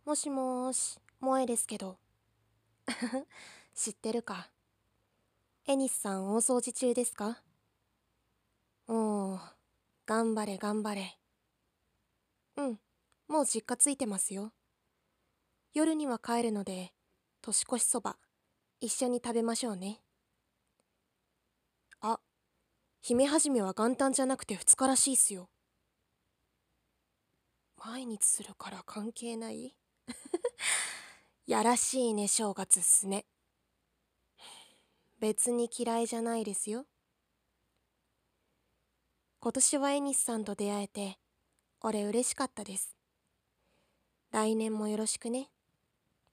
もしもーし、萌えですけど。知ってるか。エニスさん大掃除中ですか？おー、頑張れ頑張れ。うん、もう実家ついてますよ。夜には帰るので、年越しそば、一緒に食べましょうね。あ、姫はじめは元旦じゃなくて2日らしいっすよ。毎日するから関係ない？やらしいね正月っすね。別に嫌いじゃないですよ。今年はエニスさんと出会えて、俺嬉しかったです。来年もよろしくね。